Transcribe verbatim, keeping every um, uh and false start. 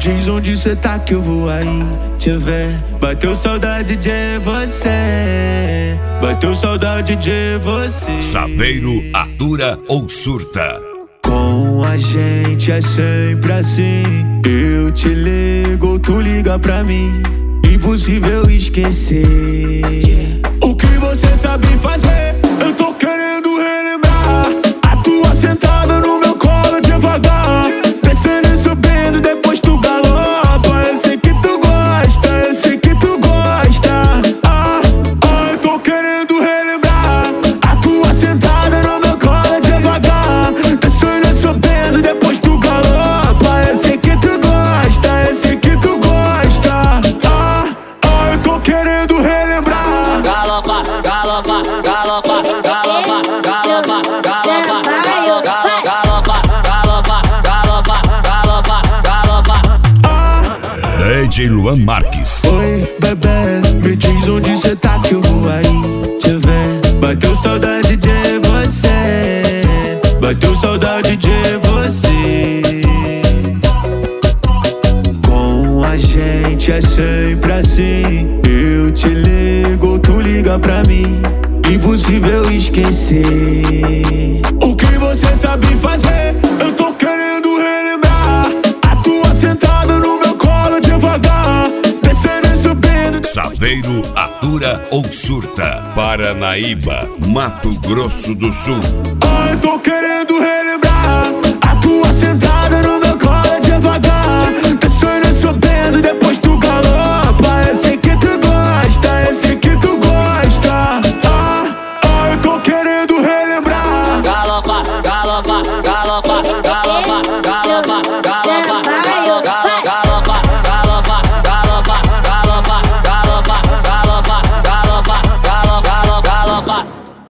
diz onde cê tá que eu vou aí te ver. Bateu saudade de você, bateu saudade de você. Saveiro atura ou surta? Com a gente é sempre assim. Eu te ligo, tu liga pra mim. Impossível esquecer o que você sabe fazer. Eu tô querendo relembrar a tua sentada no meu colo devagar, descendo e subindo, depois tu galopa. Eu sei que tu gosta, eu sei que tu gosta. Ah, ah, eu tô querendo relembrar a tua sentada no meu colo devagar, descendo e subindo, depois tu galopa. Eu sei que tu gosta, eu sei que tu gosta. Ah, ah, eu tô querendo relembrar. Galopa, galopa, galopa, galopa, galopa, galopa, galopa, galopa, galopa, galopa, galopa. D J Luan Marques. Oi, bebê, me diz onde cê tá que eu vou aí te ver. Bateu saudade de você, bateu saudade de você. Com a gente é sempre assim. Eu te ligo, tu liga pra mim. Impossível esquecer o que você sabe fazer. Eu tô querendo relembrar a tua sentada no meu colo devagar, descendo e subindo. Saveiro atura ou surta? Paranaíba, Mato Grosso do Sul. Ah, eu tô querendo relembrar a tua sentada no meu colo devagar, descendo e subindo, depois tu galopa. Eu sei que tu gosta, eu sei que tu gosta. Ah, ah, eu tô querendo relembrar. Galopa, galopa, galopa.